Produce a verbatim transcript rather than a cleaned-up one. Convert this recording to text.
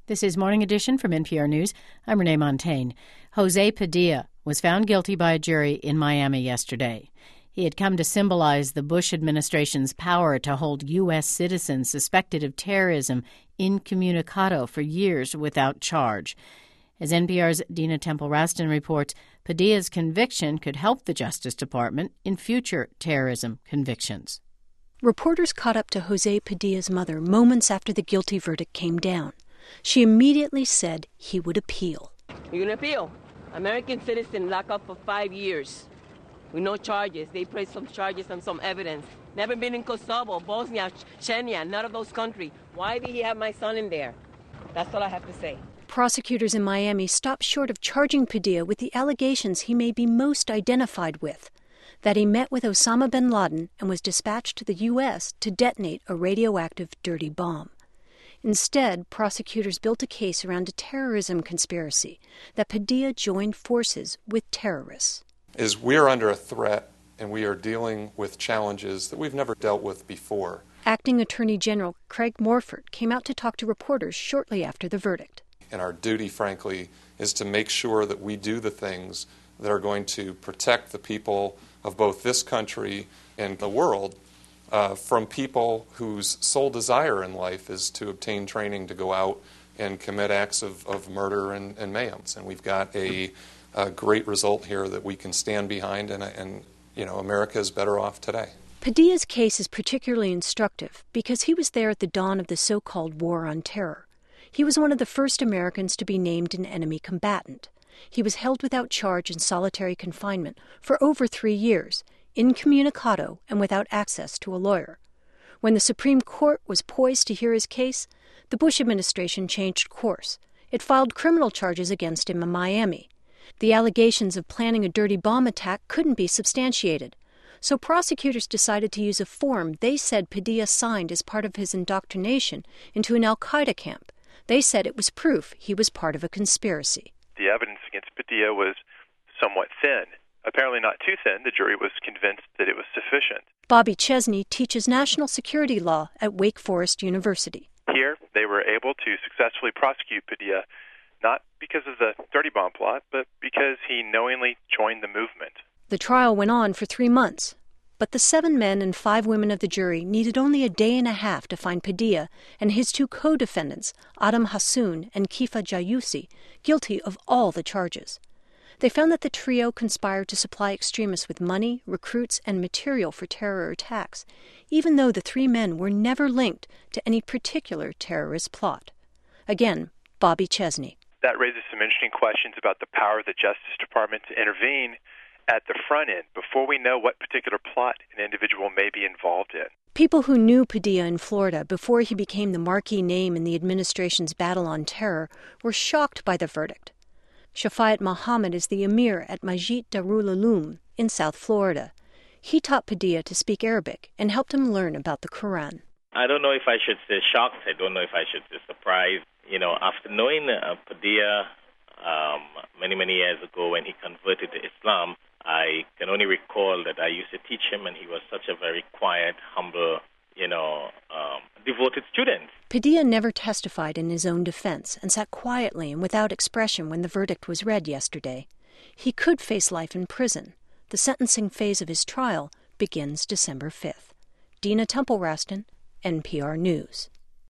This is Morning Edition from N P R News. I'm Renee Montaigne. Jose Padilla was found guilty by a jury in Miami yesterday. He had come to symbolize the Bush administration's power to hold U S citizens suspected of terrorism incommunicado for years without charge. As N P R's Dina Temple-Raston reports, Padilla's conviction could help the Justice Department in future terrorism convictions. Reporters caught up to Jose Padilla's mother moments after the guilty verdict came down. She immediately said he would appeal. You're going to appeal? American citizen locked up for five years with no charges. They placed some charges and some evidence. Never been in Kosovo, Bosnia, Chechnya, none of those countries. Why did he have my son in there? That's all I have to say. Prosecutors in Miami stopped short of charging Padilla with the allegations he may be most identified with, that he met with Osama bin Laden and was dispatched to the U S to detonate a radioactive dirty bomb. Instead, prosecutors built a case around a terrorism conspiracy that Padilla joined forces with terrorists. Is we're under a threat and we are dealing with challenges that we've never dealt with before. Acting Attorney General Craig Morford came out to talk to reporters shortly after the verdict. And our duty, frankly, is to make sure that we do the things that are going to protect the people of both this country and the world Uh, from people whose sole desire in life is to obtain training to go out and commit acts of, of murder and, and mayhem. And we've got a, a great result here that we can stand behind, and, and you know, America is better off today. Padilla's case is particularly instructive because he was there at the dawn of the so-called War on Terror. He was one of the first Americans to be named an enemy combatant. He was held without charge in solitary confinement for over three years, incommunicado and without access to a lawyer. When the Supreme Court was poised to hear his case, the Bush administration changed course. It filed criminal charges against him in Miami. The allegations of planning a dirty bomb attack couldn't be substantiated, so prosecutors decided to use a form they said Padilla signed as part of his indoctrination into an al-Qaeda camp. They said it was proof he was part of a conspiracy. The evidence against Padilla was somewhat thin. Apparently not too thin. The jury was convinced that it was sufficient. Bobby Chesney teaches national security law at Wake Forest University. Here, they were able to successfully prosecute Padilla, not because of the dirty bomb plot, but because he knowingly joined the movement. The trial went on for three months, but the seven men and five women of the jury needed only a day and a half to find Padilla and his two co-defendants, Adam Hassoun and Kifa Jayusi, guilty of all the charges. They found that the trio conspired to supply extremists with money, recruits, and material for terror attacks, even though the three men were never linked to any particular terrorist plot. Again, Bobby Chesney. That raises some interesting questions about the power of the Justice Department to intervene at the front end before we know what particular plot an individual may be involved in. People who knew Padilla in Florida before he became the marquee name in the administration's battle on terror were shocked by the verdict. Shafayat Muhammad is the emir at Masjid Darul Uloom in South Florida. He taught Padilla to speak Arabic and helped him learn about the Quran. I don't know if I should say shocked. I don't know if I should say surprised. You know, after knowing uh, Padilla um, many, many years ago when he converted to Islam, I can only recall that I used to teach him, and he was such a very quiet, humble, you know, um, devoted student. Padilla never testified in his own defense and sat quietly and without expression when the verdict was read yesterday. He could face life in prison. The sentencing phase of his trial begins December fifth. Dina Temple-Raston, N P R News.